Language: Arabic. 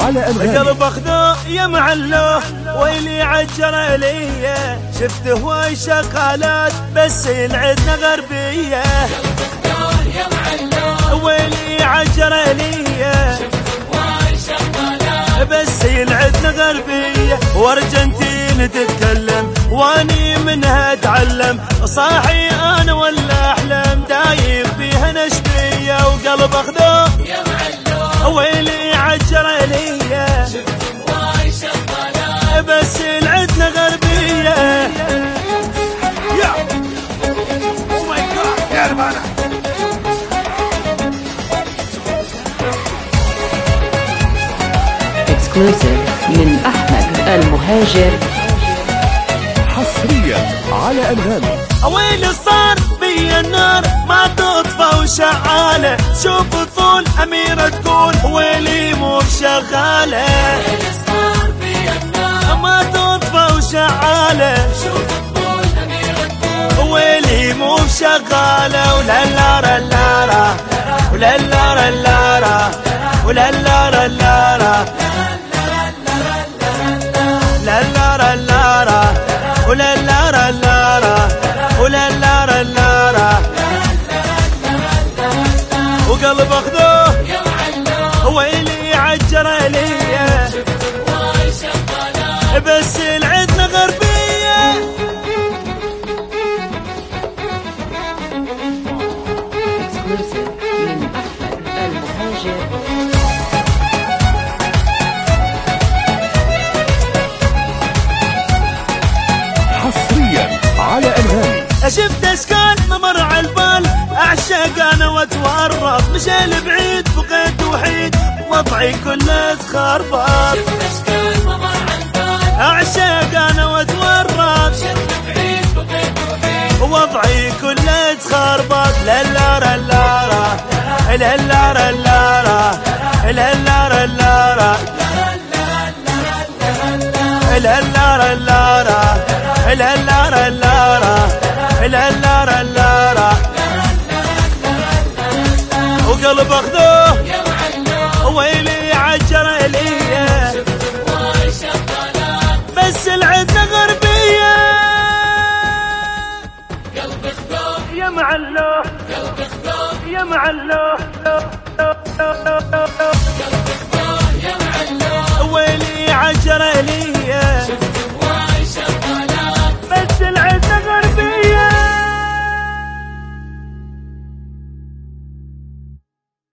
على أنغامي. قلب أخذه يا معلوه ويلي عجر لي، شفته هواي شغالات بس يلعدنا غربية. يا معلوه ويلي عجر لي، بس يلعدنا غربية. وارجنتين تتكلم واني منها اتعلم، صاحي انا ولا احلم دايب بيها نشبية. وقلب اخذه يا معلوه ويلي عجر لي، واي شغالات بس يلعدنا غربية. يا او ماي جاد يا ربانا. اكسكلوسيف من أحمد المهاجر. حصريا على أنغامي. ويلي صار بي النار ما تطفى وشعالة، شوف طول أميرة تقول ويلي مو بشغالة. صار في النار ما تطفى وشعالة، شوف طول أميرة تقول ويلي مو بشغالة. ولا لارا لارا ولا لارا لارا ولا لارا لارا لا لارا لارا ولا لارا لارا ولا لارا لارا. وقلب اخذه يا معلوه ويلي عجر لي، واي شغالات بس العدنا غربية. اكسكلوسيف من أحمد المهاجر. حصريا على أنغامي. شفت اشكال ممر على البال، اعشق انا واتورط، مشى لبعيد بقيت وحيد وضعي كله تخربط. أشكال ممر عالبال اعشق انا واتورط، بعيد بقيت وحيد وضعي كله تخربط. لا لارا لارا لا لارا لارا لا لارا لارا لا لارا لارا لا لارا لارا لا لارا لارا. وقلب اخذه